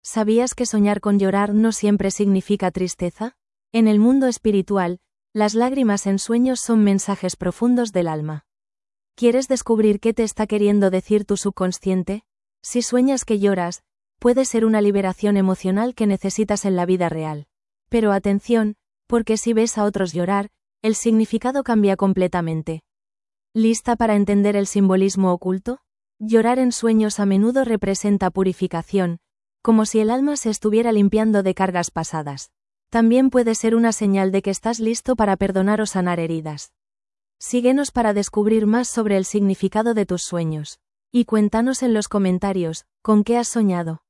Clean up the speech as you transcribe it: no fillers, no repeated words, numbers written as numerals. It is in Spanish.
¿Sabías que soñar con llorar no siempre significa tristeza? En el mundo espiritual, las lágrimas en sueños son mensajes profundos del alma. ¿Quieres descubrir qué te está queriendo decir tu subconsciente? Si sueñas que lloras, puede ser una liberación emocional que necesitas en la vida real. Pero atención, porque si ves a otros llorar, el significado cambia completamente. ¿Lista para entender el simbolismo oculto? Llorar en sueños a menudo representa purificación, como si el alma se estuviera limpiando de cargas pasadas. También puede ser una señal de que estás listo para perdonar o sanar heridas. Síguenos para descubrir más sobre el significado de tus sueños. Y cuéntanos en los comentarios, ¿con qué has soñado?